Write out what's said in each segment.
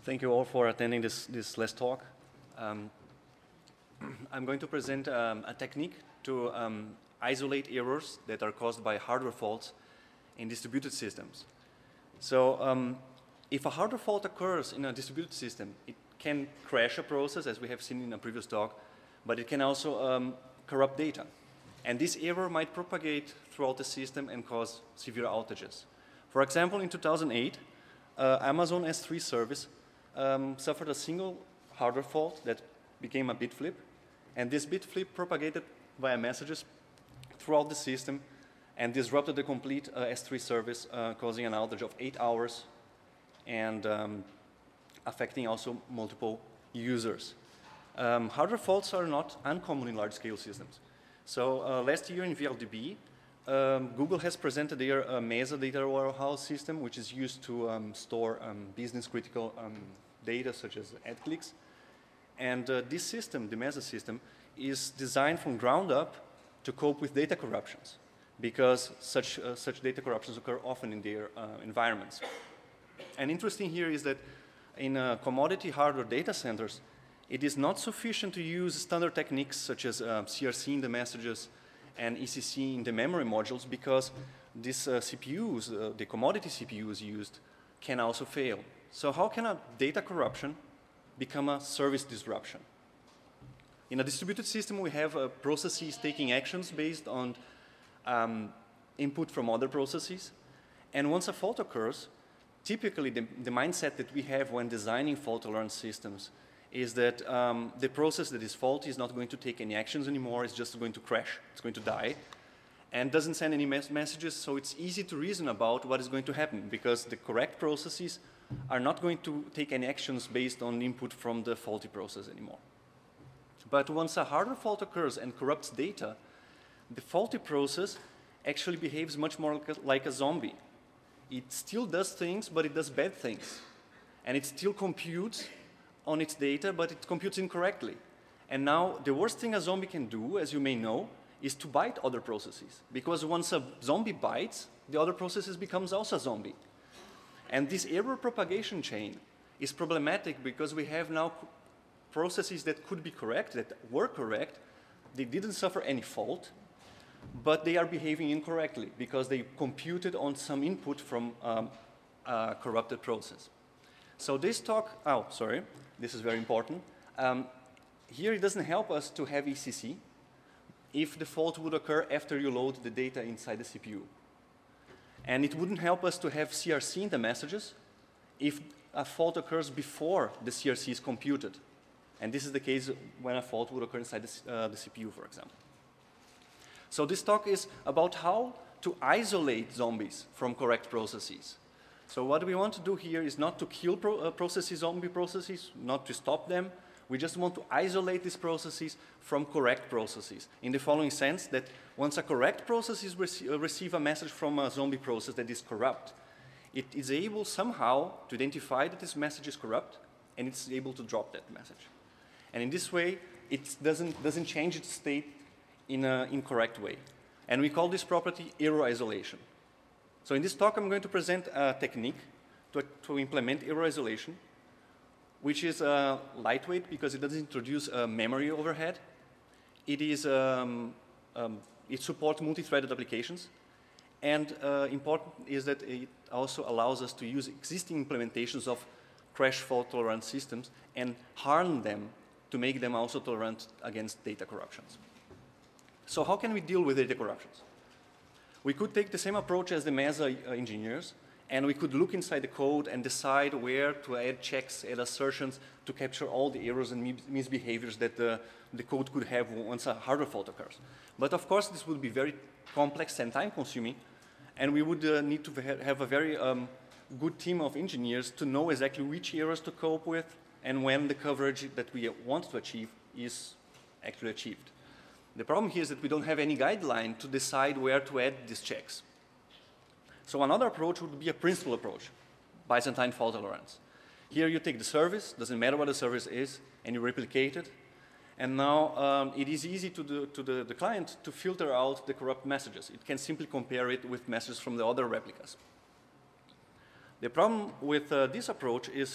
Thank you all for attending this last talk. I'm going to present a technique to isolate errors that are caused by hardware faults in distributed systems. So if a hardware fault occurs in a distributed system, it can crash a process, as we have seen in a previous talk, but it can also corrupt data. And this error might propagate throughout the system and cause severe outages. For example, in 2008, Amazon S3 service suffered a single hardware fault that became a bit flip, and this bit flip propagated via messages throughout the system and disrupted the complete S3 service, causing an outage of 8 hours and affecting also multiple users. Hardware faults are not uncommon in large-scale systems. So last year in VLDB, Google has presented their Mesa data warehouse system, which is used to store business-critical data such as ad clicks. And this system, the Mesa system, is designed from ground up to cope with data corruptions, because such data corruptions occur often in their environments. And interesting here is that in commodity hardware data centers, it is not sufficient to use standard techniques such as CRC in the messages and ECC in the memory modules, because these CPUs, the commodity CPUs used, can also fail. So how can a data corruption become a service disruption? In a distributed system, we have processes taking actions based on input from other processes. And once a fault occurs, typically the mindset that we have when designing fault-tolerant systems is that the process that is faulty is not going to take any actions anymore, it's just going to crash, it's going to die, and doesn't send any messages, so it's easy to reason about what is going to happen, because the correct processes are not going to take any actions based on input from the faulty process anymore. But once a hardware fault occurs and corrupts data, the faulty process actually behaves much more like a zombie. It still does things, but it does bad things. And it still computes on its data, but it computes incorrectly. And now, the worst thing a zombie can do, as you may know, is to bite other processes. Because once a zombie bites, the other processes becomes also a zombie. And this error propagation chain is problematic because we have now processes that could be correct, that were correct, they didn't suffer any fault, but they are behaving incorrectly because they computed on some input from a corrupted process. So this talk, this is very important. Here it doesn't help us to have ECC if the fault would occur after you load the data inside the CPU. And it wouldn't help us to have CRC in the messages if a fault occurs before the CRC is computed. And this is the case when a fault would occur inside the CPU, for example. So this talk is about how to isolate zombies from correct processes. So what we want to do here is not to kill zombie processes, not to stop them. We just want to isolate these processes from correct processes, in the following sense that once a correct process receive a message from a zombie process that is corrupt, it is able somehow to identify that this message is corrupt, and it's able to drop that message. And in this way, it doesn't change its state in an incorrect way. And we call this property error isolation. So in this talk, I'm going to present a technique to implement error isolation, which is lightweight because it doesn't introduce memory overhead. It supports multi-threaded applications. And important is that it also allows us to use existing implementations of crash fault-tolerant systems and harden them to make them also tolerant against data corruptions. So how can we deal with data corruptions? We could take the same approach as the Mesa engineers, and we could look inside the code and decide where to add checks, add assertions to capture all the errors and misbehaviors that the code could have once a hardware fault occurs. But of course, this would be very complex and time-consuming, and we would need to have a very good team of engineers to know exactly which errors to cope with and when the coverage that we want to achieve is actually achieved. The problem here is that we don't have any guideline to decide where to add these checks. So another approach would be a principal approach, Byzantine fault tolerance. Here you take the service, doesn't matter what the service is, and you replicate it. And now it is easy to the client to filter out the corrupt messages. It can simply compare it with messages from the other replicas. The problem with this approach is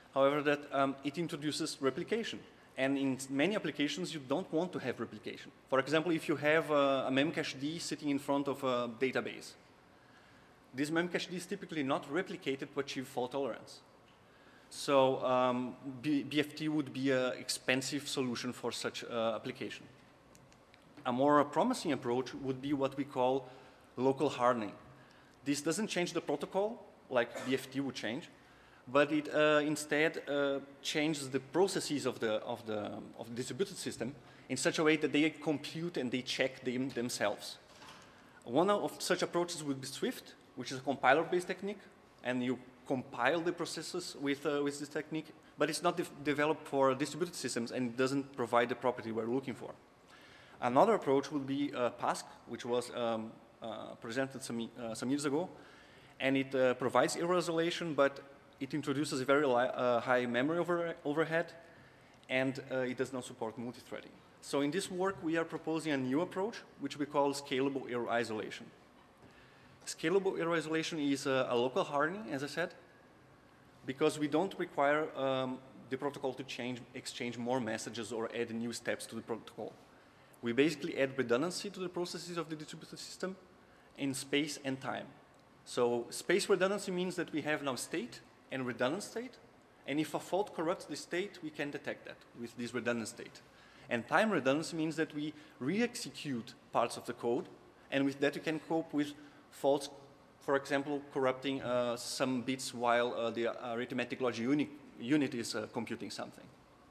however, that it introduces replication. And in many applications, you don't want to have replication. For example, if you have a memcached sitting in front of a database, this memcached is typically not replicated to achieve fault tolerance. So BFT would be an expensive solution for such application. A more promising approach would be what we call local hardening. This doesn't change the protocol like BFT would change, but it instead changes the processes of the distributed system in such a way that they compute and they check themselves. One of such approaches would be Swift, which is a compiler-based technique, and you compile the processes with this technique, but it's not developed for distributed systems and doesn't provide the property we're looking for. Another approach would be PASC, which was presented some years ago, and it provides error isolation, but it introduces a very high memory overhead, and it does not support multi-threading. So in this work, we are proposing a new approach, which we call scalable error isolation. Scalable error isolation is a local hardening, as I said, because we don't require the protocol to exchange more messages or add new steps to the protocol. We basically add redundancy to the processes of the distributed system in space and time. So space redundancy means that we have now state and redundant state, and if a fault corrupts the state, we can detect that with this redundant state. And time redundancy means that we re-execute parts of the code, and with that we can cope with faults, for example, corrupting some bits while the arithmetic logic unit is computing something.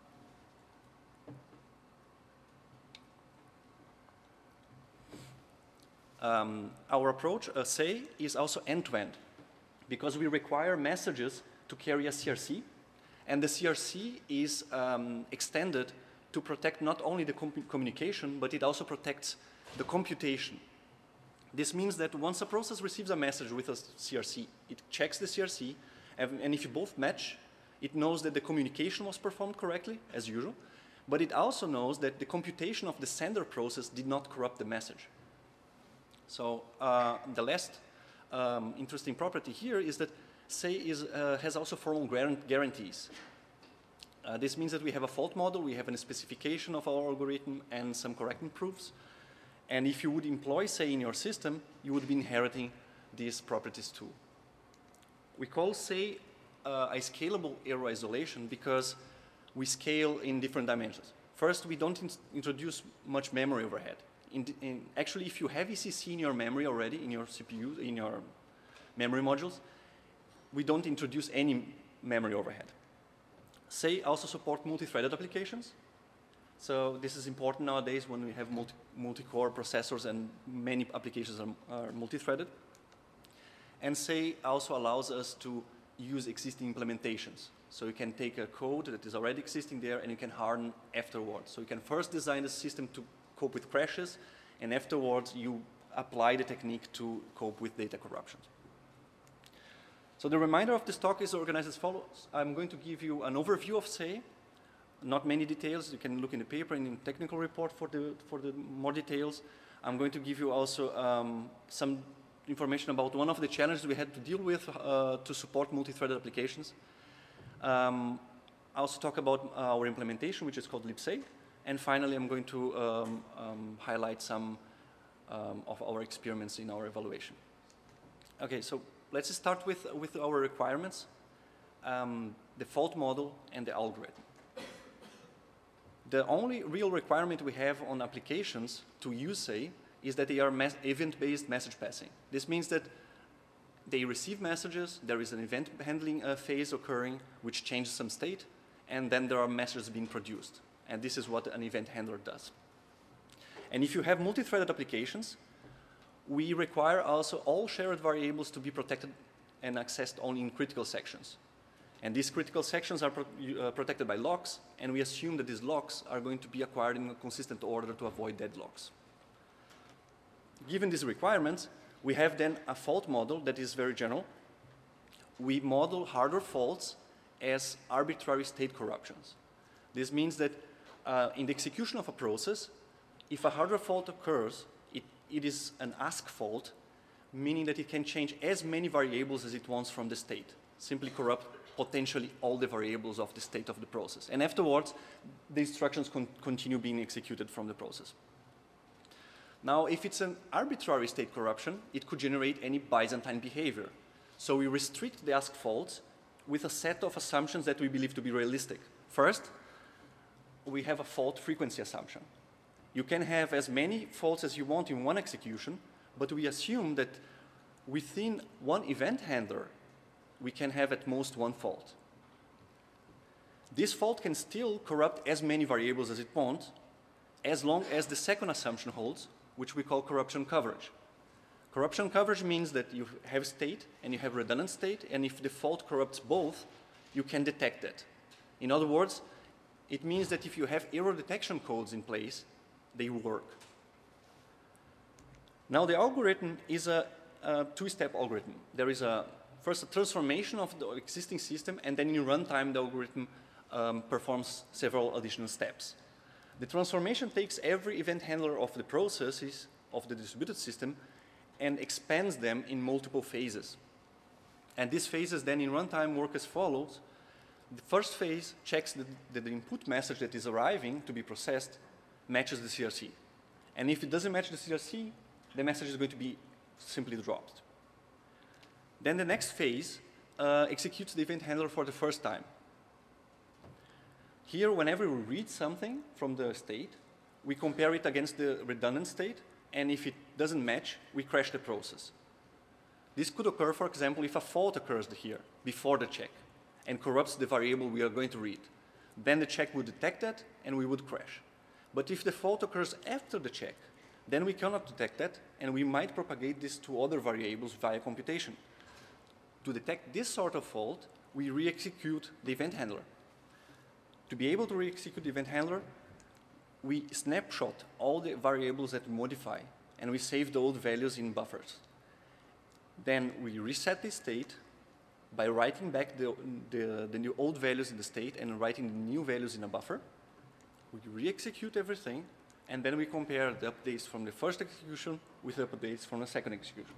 Our approach, SAY, is also end-to-end, because we require messages to carry a CRC, and the CRC is extended to protect not only the communication, but it also protects the computation. This means that once a process receives a message with a CRC, it checks the CRC, and if you both match, it knows that the communication was performed correctly, as usual, but it also knows that the computation of the sender process did not corrupt the message. So the last interesting property here is that SAY has also formal guarantees. This means that we have a fault model, we have a specification of our algorithm, and some correctness proofs. And if you would employ SAY in your system, you would be inheriting these properties too. We call SAY a scalable error isolation because we scale in different dimensions. First, we don't introduce much memory overhead. Actually, if you have ECC in your memory already, in your CPU, in your memory modules, we don't introduce any memory overhead. SAY also support multi-threaded applications. So this is important nowadays when we have multi-core processors and many applications are multi-threaded. And SAY also allows us to use existing implementations. So you can take a code that is already existing there and you can harden afterwards. So you can first design the system to cope with crashes, and afterwards you apply the technique to cope with data corruption. So the remainder of this talk is organized as follows. I'm going to give you an overview of SAY, not many details. You can look in the paper and in the technical report for the more details. I'm going to give you also some information about one of the challenges we had to deal with to support multi-threaded applications. I also talk about our implementation, which is called libSAY. And finally, I'm going to highlight some of our experiments in our evaluation. Okay, so let's start with our requirements, the fault model and the algorithm. The only real requirement we have on applications to use SAY is that they are event-based message passing. This means that they receive messages, there is an event handling phase occurring which changes some state, and then there are messages being produced. And this is what an event handler does. And if you have multi-threaded applications, we require also all shared variables to be protected and accessed only in critical sections. And these critical sections are protected by locks, and we assume that these locks are going to be acquired in a consistent order to avoid deadlocks. Given these requirements, we have then a fault model that is very general. We model hardware faults as arbitrary state corruptions. This means that in the execution of a process, if a hardware fault occurs, it is an ask fault, meaning that it can change as many variables as it wants from the state, simply corrupt potentially all the variables of the state of the process. And afterwards, the instructions continue being executed from the process. Now, if it's an arbitrary state corruption, it could generate any Byzantine behavior. So we restrict the ask faults with a set of assumptions that we believe to be realistic. First, we have a fault frequency assumption. You can have as many faults as you want in one execution, but we assume that within one event handler, we can have at most one fault. This fault can still corrupt as many variables as it wants, as long as the second assumption holds, which we call corruption coverage. Corruption coverage means that you have state and you have redundant state, and if the fault corrupts both, you can detect it. In other words, it means that if you have error detection codes in place, they work. Now, the algorithm is a two-step algorithm. There is first a transformation of the existing system, and then in runtime, the algorithm performs several additional steps. The transformation takes every event handler of the processes of the distributed system and expands them in multiple phases. And these phases then in runtime work as follows. The first phase checks that the input message that is arriving to be processed matches the CRC. And if it doesn't match the CRC, the message is going to be simply dropped. Then the next phase executes the event handler for the first time. Here, whenever we read something from the state, we compare it against the redundant state, and if it doesn't match, we crash the process. This could occur, for example, if a fault occurs here before the check and corrupts the variable we are going to read. Then the check would detect that, and we would crash. But if the fault occurs after the check, then we cannot detect that, and we might propagate this to other variables via computation. To detect this sort of fault, we re-execute the event handler. To be able to re-execute the event handler, we snapshot all the variables that we modify, and we save the old values in buffers. Then we reset the state by writing back the new old values in the state and writing the new values in a buffer. We re-execute everything, and then we compare the updates from the first execution with the updates from the second execution.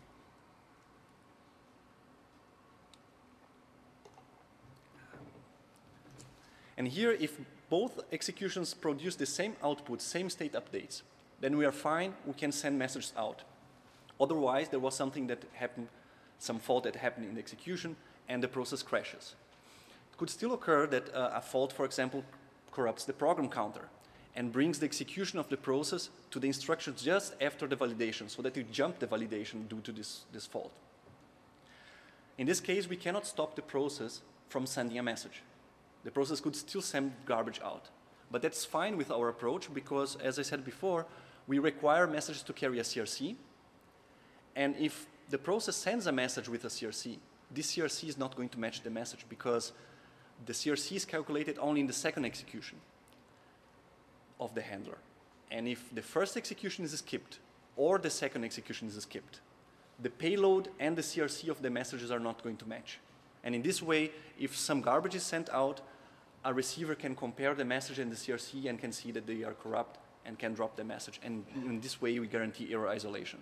And here, if both executions produce the same output, same state updates, then we are fine, we can send messages out. Otherwise, there was something that happened, some fault that happened in the execution, and the process crashes. It could still occur that a fault, for example, corrupts the program counter and brings the execution of the process to the instructions just after the validation, so that you jump the validation due to this fault. In this case, we cannot stop the process from sending a message. The process could still send garbage out. But that's fine with our approach because, as I said before, we require messages to carry a CRC. And if the process sends a message with a CRC, this CRC is not going to match the message because the CRC is calculated only in the second execution of the handler. And if the first execution is skipped or the second execution is skipped, the payload and the CRC of the messages are not going to match. And in this way, if some garbage is sent out, a receiver can compare the message and the CRC and can see that they are corrupt and can drop the message. And in this way, we guarantee error isolation.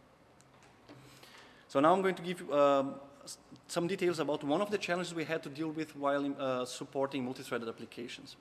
So now I'm going to give some details about one of the challenges we had to deal with while supporting multi-threaded applications.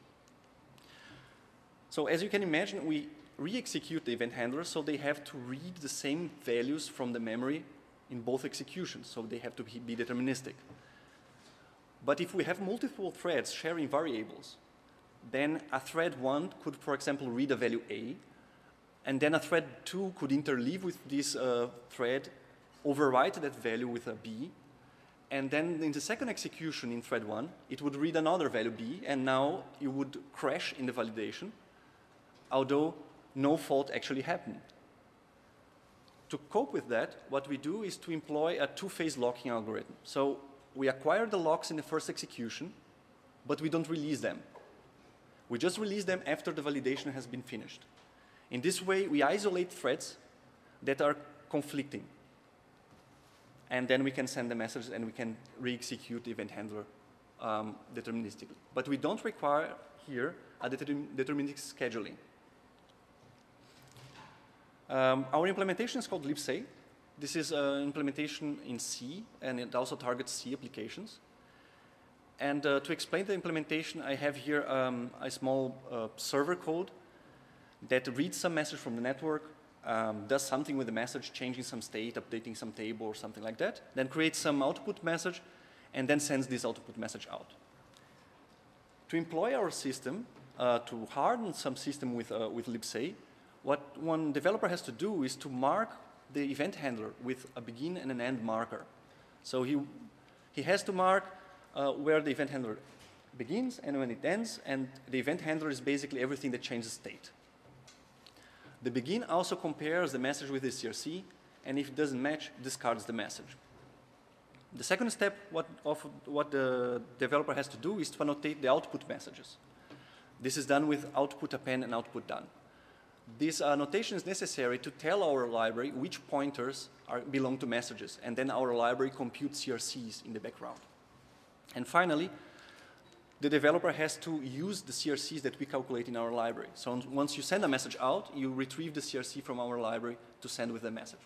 So as you can imagine, we re-execute the event handlers, so they have to read the same values from the memory in both executions, so they have to be deterministic. But if we have multiple threads sharing variables, then a thread 1 could, for example, read a value A, and then a thread 2 could interleave with this thread, overwrite that value with a B, and then in the second execution in thread 1, it would read another value B, and now it would crash in the validation, although no fault actually happened. To cope with that, what we do is to employ a two-phase locking algorithm. So we acquire the locks in the first execution, but we don't release them. We just release them after the validation has been finished. In this way, we isolate threads that are conflicting. And then we can send the message and we can re-execute the event handler deterministically. But we don't require here a deterministic scheduling. Our implementation is called libc. This is an implementation in C, and it also targets C applications. And to explain the implementation, I have here a small server code that reads some message from the network, does something with the message, changing some state, updating some table or something like that, then creates some output message, and then sends this output message out. To employ our system, to harden some system with libc, what one developer has to do is to mark the event handler with a begin and an end marker. So he has to mark where the event handler begins and when it ends, and the event handler is basically everything that changes state. The begin also compares the message with the CRC, and if it doesn't match, discards the message. The second step of what the developer has to do is to annotate the output messages. This is done with output append and output done. This annotation is necessary to tell our library which pointers belong to messages, and then our library computes CRCs in the background. And finally, the developer has to use the CRCs that we calculate in our library. So once you send a message out, you retrieve the CRC from our library to send with the message.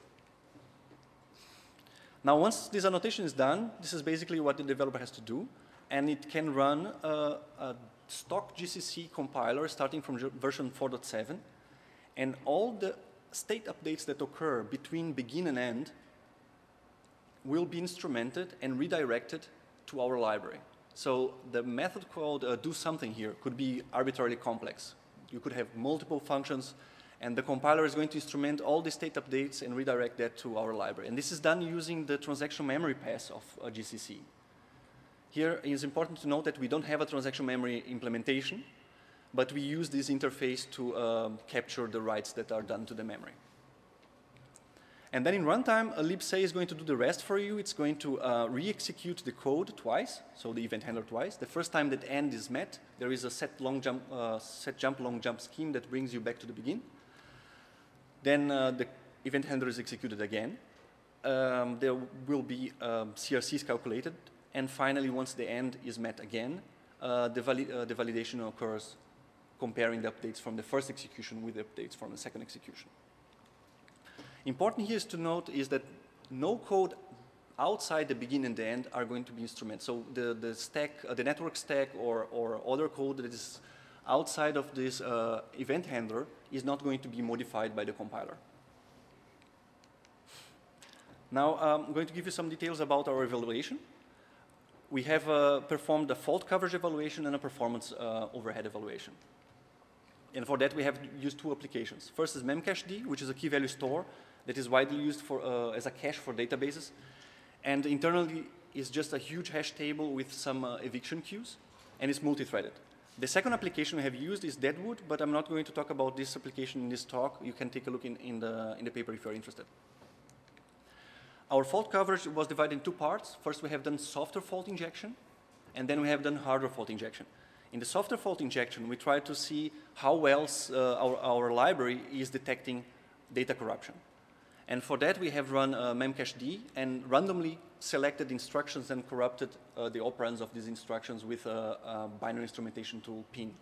Now, once this annotation is done, this is basically what the developer has to do, and it can run a stock GCC compiler starting from version 4.7, and all the state updates that occur between begin and end will be instrumented and redirected to our library. So the method called do something here could be arbitrarily complex. You could have multiple functions, and the compiler is going to instrument all the state updates and redirect that to our library. And this is done using the transaction memory pass of GCC. Here it is important to note that we don't have a transaction memory implementation, but we use this interface to capture the writes that are done to the memory. And then in runtime, libc is going to do the rest for you. It's going to re-execute the code twice, so the event handler twice. The first time that end is met, there is a set jump long jump scheme that brings you back to the begin. Then the event handler is executed again. There will be CRCs calculated, and finally, once the end is met again, the validation occurs, comparing the updates from the first execution with the updates from the second execution. Important here is to note is that no code outside the begin and the end are going to be instrumented. So the stack, the network stack or other code that is outside of this event handler is not going to be modified by the compiler. Now I'm going to give you some details about our evaluation. We have performed a fault coverage evaluation and a performance overhead evaluation. And for that we have used two applications. First is Memcached, which is a key value store that is widely used for, as a cache for databases. And internally is just a huge hash table with some eviction queues, and it's multi-threaded. The second application we have used is Deadwood, but I'm not going to talk about this application in this talk. You can take a look in the paper if you're interested. Our fault coverage was divided in two parts. First, we have done software fault injection, and then we have done hardware fault injection. In the software fault injection, we try to see how well our library is detecting data corruption. And for that, we have run Memcached and randomly selected instructions and corrupted the operands of these instructions with a binary instrumentation tool, PIN.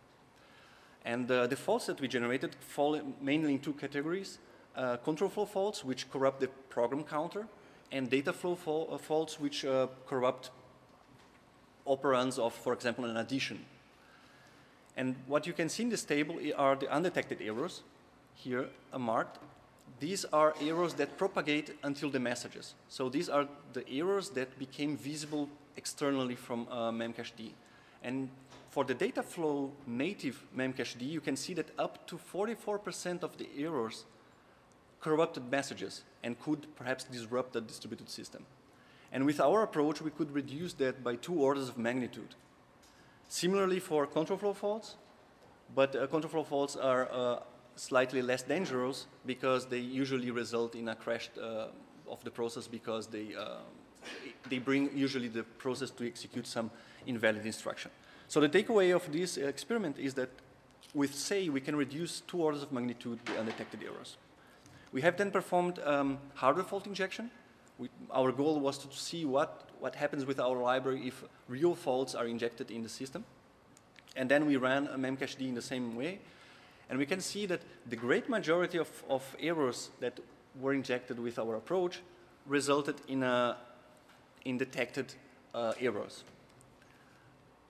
And the faults that we generated fall mainly in two categories. Control flow faults, which corrupt the program counter, and data flow faults, which corrupt operands of, for example, an addition. And what you can see in this table are the undetected errors, here marked. These are errors that propagate until the messages. So these are the errors that became visible externally from Memcached. And for the data flow native Memcached, you can see that up to 44% of the errors corrupted messages and could perhaps disrupt the distributed system. And with our approach, we could reduce that by 2 orders of magnitude. Similarly for control flow faults, but control flow faults are slightly less dangerous because they usually result in a crash of the process because they bring usually the process to execute some invalid instruction. So the takeaway of this experiment is that with SAY, we can reduce 2 orders of magnitude the undetected errors. We have then performed hardware fault injection. Our goal was to see what happens with our library if real faults are injected in the system. And then we ran a Memcached in the same way. And we can see that the great majority of errors that were injected with our approach resulted in detected errors.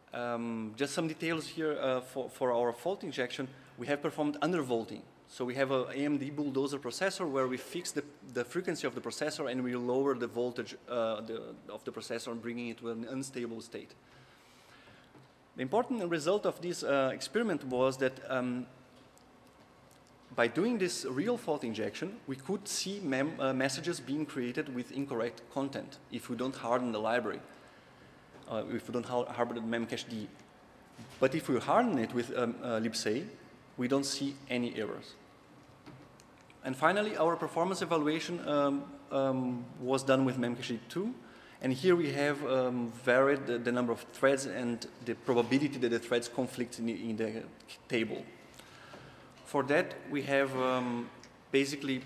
Just some details here for our fault injection. We have performed undervolting. So we have an AMD Bulldozer processor where we fix the frequency of the processor and we lower the voltage of the processor, bringing it to an unstable state. The important result of this experiment was that by doing this real fault injection, we could see messages being created with incorrect content if we don't harden the library, if we don't harden the memcached. But if we harden it with libc, we don't see any errors. And finally, our performance evaluation was done with memcached 2. And here we have varied the number of threads and the probability that the threads conflict in the table. For that, we have basically,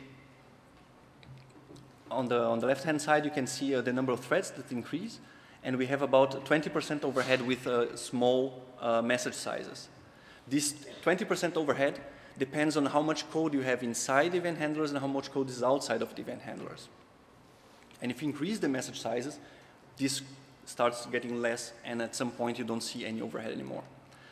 on the left-hand side, you can see the number of threads that increase. And we have about 20% overhead with small message sizes. This 20% overhead depends on how much code you have inside the event handlers and how much code is outside of the event handlers. And if you increase the message sizes, this starts getting less, and at some point you don't see any overhead anymore.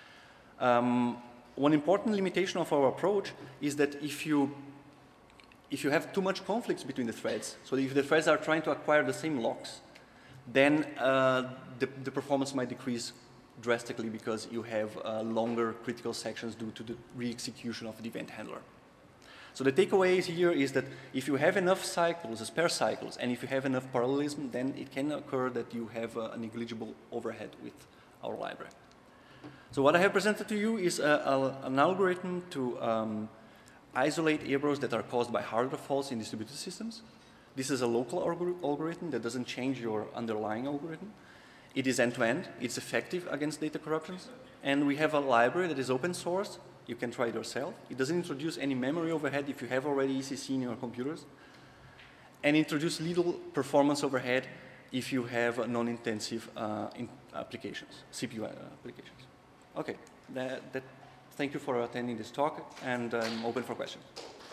One important limitation of our approach is that if you have too much conflicts between the threads, so if the threads are trying to acquire the same locks, then the performance might decrease drastically because you have longer critical sections due to the re-execution of the event handler. So the takeaway here is that if you have enough cycles, spare cycles, and if you have enough parallelism, then it can occur that you have a negligible overhead with our library. So what I have presented to you is an algorithm to isolate errors that are caused by hardware faults in distributed systems. This is a local algorithm that doesn't change your underlying algorithm. It is end-to-end. It's effective against data corruptions. And we have a library that is open source. You can try it yourself. It doesn't introduce any memory overhead if you have already ECC in your computers. And introduce little performance overhead if you have non-intensive applications, CPU applications. Okay, thank you for attending this talk, and I'm open for questions.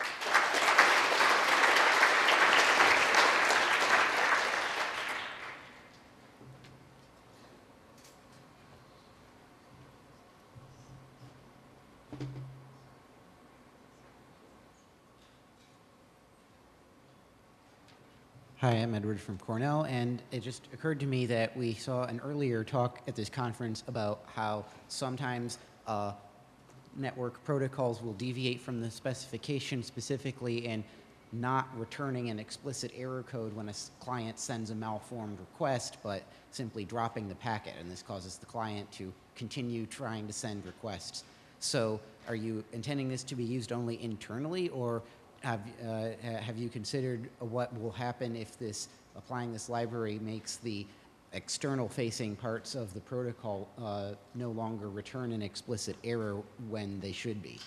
Hi, I'm Edward from Cornell, and it just occurred to me that we saw an earlier talk at this conference about how sometimes network protocols will deviate from the specification specifically in not returning an explicit error code when a client sends a malformed request, but simply dropping the packet, and this causes the client to continue trying to send requests. So are you intending this to be used only internally, or have you considered what will happen if applying this library makes the external-facing parts of the protocol no longer return an explicit error when they should be?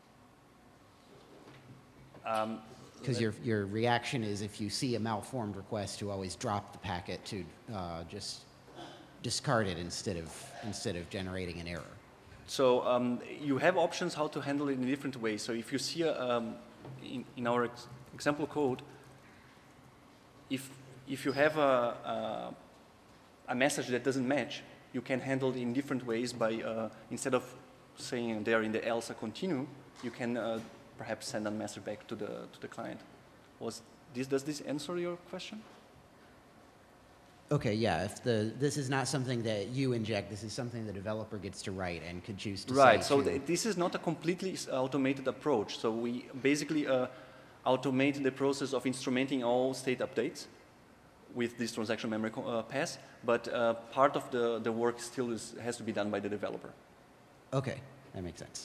Because your reaction is, if you see a malformed request, to always drop the packet to just discard it instead of generating an error. So you have options how to handle it in different ways. So if you see in our example code, if you have a message that doesn't match, you can handle it in different ways by, instead of saying there in the else a continue, you can perhaps send a message back to the client. Does this answer your question? Okay, yeah. If this is not something that you inject, this is something the developer gets to write and could choose to right. say. So this is not a completely automated approach. So we basically automate the process of instrumenting all state updates with this transaction memory pass, but part of the work still has to be done by the developer. Okay, that makes sense.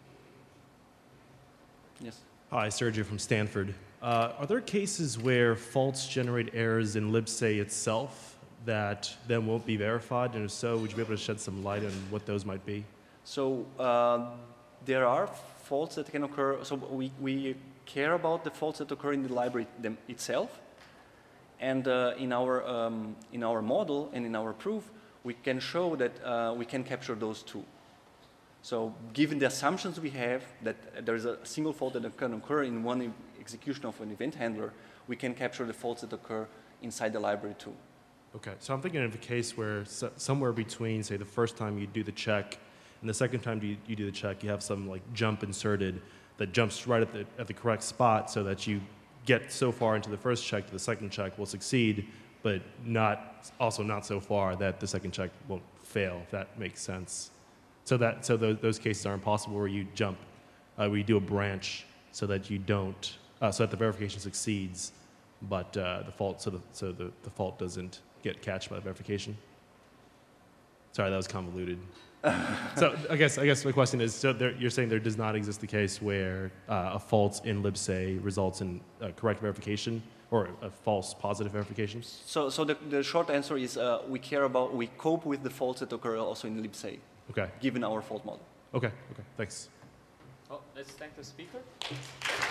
Yes. Hi, Sergio from Stanford. Are there cases where faults generate errors in libc itself that then won't be verified? And if so, would you be able to shed some light on what those might be? So there are faults that can occur. So we care about the faults that occur in the library itself. And in our model and in our proof, we can show that we can capture those too. So given the assumptions we have that there is a single fault that can occur in one execution of an event handler, we can capture the faults that occur inside the library too. Okay, so I'm thinking of a case where somewhere between, say, the first time you do the check and the second time you do the check, you have some like jump inserted that jumps right at the correct spot so that you get so far into the first check that the second check will succeed, but not so far that the second check won't fail, if that makes sense. So those cases are impossible where you jump, where you do a branch so that you don't, so that the verification succeeds, but the fault doesn't get catched by the verification. Sorry, that was convoluted. So I guess my question is, so you're saying there does not exist the case where a fault in libc results in correct verification or a false positive verification? So the short answer is we cope with the faults that occur also in libc, Okay. given our fault model. Okay. Thanks. Oh, let's thank the speaker.